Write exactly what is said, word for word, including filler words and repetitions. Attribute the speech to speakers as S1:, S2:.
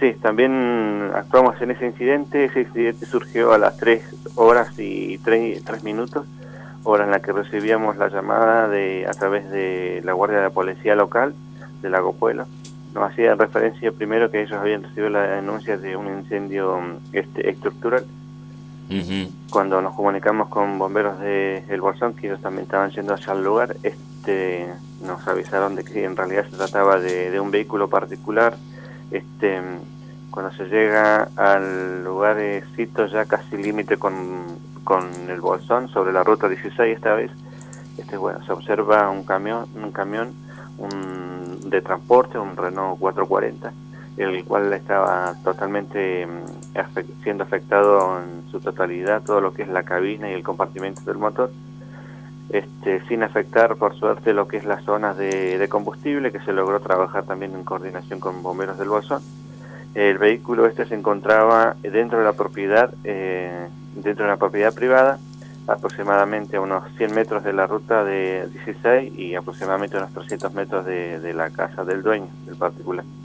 S1: Sí, también actuamos en ese incidente. Ese incidente surgió a las tres horas y tres minutos, hora en la que recibíamos la llamada de a través de la Guardia de Policía Local de Lago Puelo. Nos hacía referencia primero que ellos habían recibido la denuncia de un incendio este, estructural.
S2: Uh-huh.
S1: Cuando nos comunicamos con bomberos de El Bolsón, que ellos también estaban yendo hacia el lugar, este, nos avisaron de que en realidad se trataba de, de un vehículo particular. Este, cuando se llega al lugar de sitio ya casi límite con, con El Bolsón, sobre la ruta dieciséis esta vez, este, bueno, se observa un camión, un camión un, de transporte, un Renault cuatrocientos cuarenta, el cual estaba totalmente afect, siendo afectado en su totalidad, todo lo que es la cabina y el compartimento del motor, este, sin afectar por suerte lo que es las zonas de, de combustible, que se logró trabajar también en coordinación con bomberos del Bolsón. El vehículo este se encontraba dentro de la propiedad, eh, dentro de la propiedad privada, aproximadamente a unos cien metros de la ruta de dieciséis y aproximadamente unos trescientos metros de, de la casa del dueño, del particular.